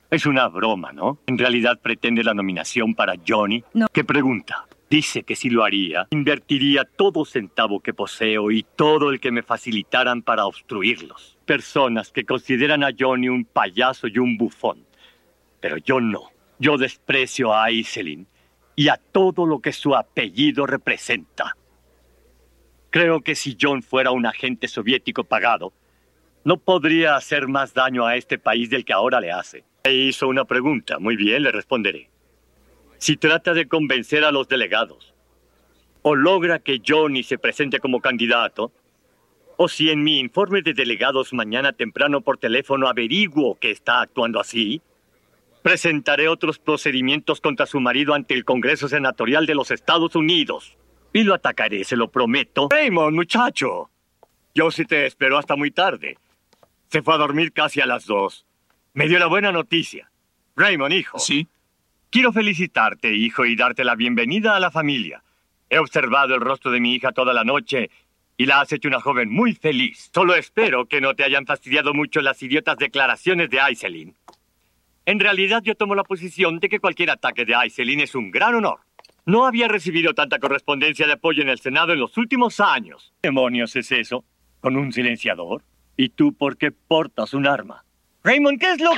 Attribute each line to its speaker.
Speaker 1: Es una broma, ¿no? En realidad pretende la nominación para Johnny.
Speaker 2: No.
Speaker 1: ¿Qué pregunta? Dice que si lo haría, invertiría todo centavo que poseo y todo el que me facilitaran para obstruirlos. Personas que consideran a Johnny un payaso y un bufón. Pero yo no. Yo desprecio a Aiselin y a todo lo que su apellido representa. Creo que si John fuera un agente soviético pagado, no podría hacer más daño a este país del que ahora le hace. Me hizo una pregunta. Muy bien, le responderé. Si trata de convencer a los delegados, o logra que Johnny se presente como candidato, o si en mi informe de delegados mañana temprano por teléfono averiguo que está actuando así, presentaré otros procedimientos contra su marido ante el Congreso Senatorial de los Estados Unidos. Y lo atacaré, se lo prometo. Raymond, muchacho. Yo sí te espero hasta muy tarde. Se fue a dormir casi a las 2. Me dio la buena noticia. Raymond, hijo.
Speaker 3: ¿Sí?
Speaker 1: Quiero felicitarte, hijo, y darte la bienvenida a la familia. He observado el rostro de mi hija toda la noche y la has hecho una joven muy feliz. Solo espero que no te hayan fastidiado mucho las idiotas declaraciones de Aiselin. En realidad, yo tomo la posición de que cualquier ataque de Aiselin es un gran honor. No había recibido tanta correspondencia de apoyo en el Senado en los últimos años. ¿Qué demonios es eso? ¿Con un silenciador? ¿Y tú por qué portas un arma? Raymond, ¿qué es lo